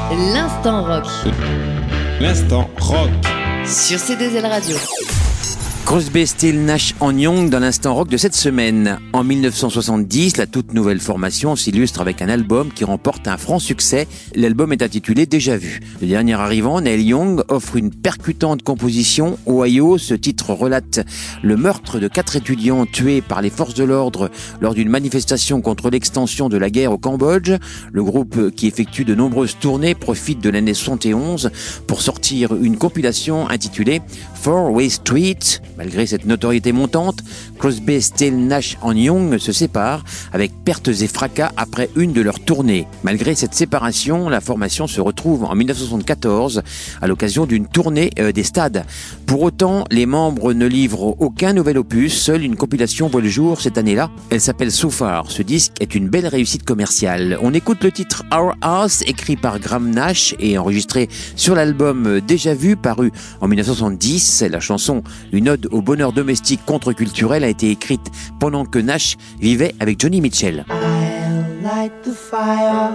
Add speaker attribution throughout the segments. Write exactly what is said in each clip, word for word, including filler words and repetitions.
Speaker 1: L'instant rock.
Speaker 2: L'instant rock.
Speaker 1: Sur C deux L Radio.
Speaker 3: Crosby, Stills, Nash and Young dans l'instant rock de cette semaine. En mille neuf cent soixante-dix, la toute nouvelle formation s'illustre avec un album qui remporte un franc succès. L'album est intitulé Déjà vu. Le dernier arrivant, Neil Young, offre une percutante composition. Ohio, ce titre relate le meurtre de quatre étudiants tués par les forces de l'ordre lors d'une manifestation contre l'extension de la guerre au Cambodge. Le groupe, qui effectue de nombreuses tournées, profite de l'année soixante et onze pour sortir une compilation intitulée Four Way Street. Malgré cette notoriété montante, Crosby, Stills, Nash and Young se séparent avec pertes et fracas après une de leurs tournées. Malgré cette séparation, la formation se retrouve en mille neuf cent soixante-quatorze à l'occasion d'une tournée euh, des stades. Pour autant, les membres ne livrent aucun nouvel opus, seule une compilation voit le jour cette année-là. Elle s'appelle So Far. Ce disque est une belle réussite commerciale. On écoute le titre Our House, écrit par Graham Nash et enregistré sur l'album Déjà vu, paru en mille neuf cent soixante-dix. La chanson, une ode au bonheur domestique contre-culturel, a été écrite pendant que Nash vivait avec Joni Mitchell.
Speaker 4: I'll light the fire.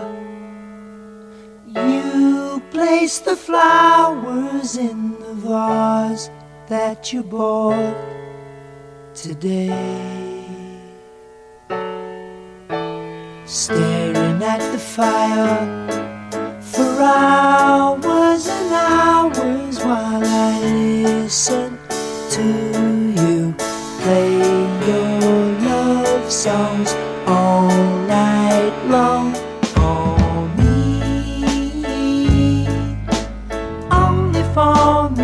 Speaker 4: You place the flowers in the vase that you bought today. Staring at the fire for hours and hours while I listen to you play your love songs all night long. For me, only for me.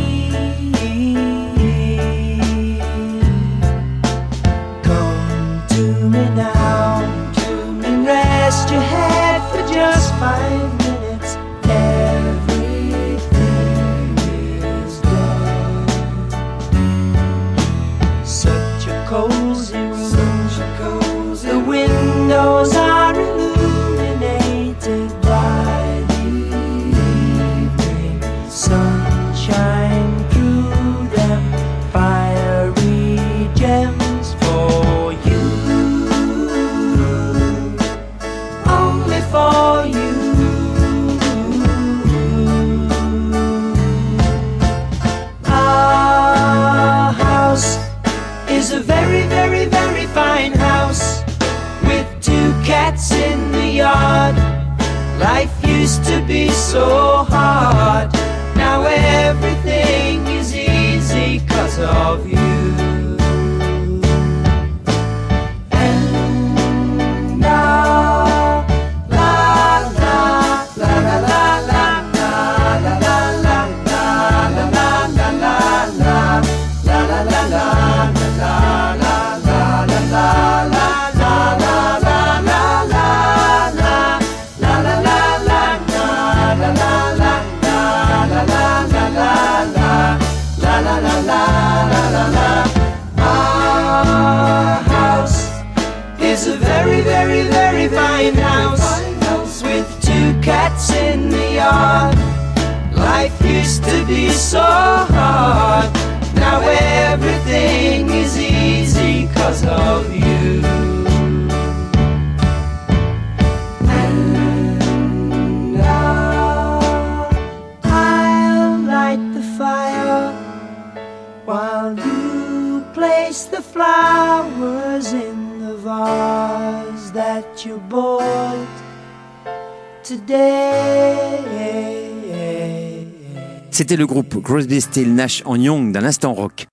Speaker 4: Come to me now, to me, rest your head for just five minutes. Everything is done. Such a cozy room, the windows are illuminated by the evening sunshine through them, fiery gems for you, only for you. Our house is a very, very, very fine house with two cats in the yard. Life used to be so hard. Now everything is easy 'cause of you. And now, la la la la la la la la la la la la la la la la la la la. Our house is a very, very, very fine house with two cats in the yard. Life used to be so hard. Now everything is easy 'cause of you. And now I'll light the fire while you place the flowers in the vase that you bought today.
Speaker 3: C'était le groupe Crosby, Stills, Nash and Young dans l'instant rock.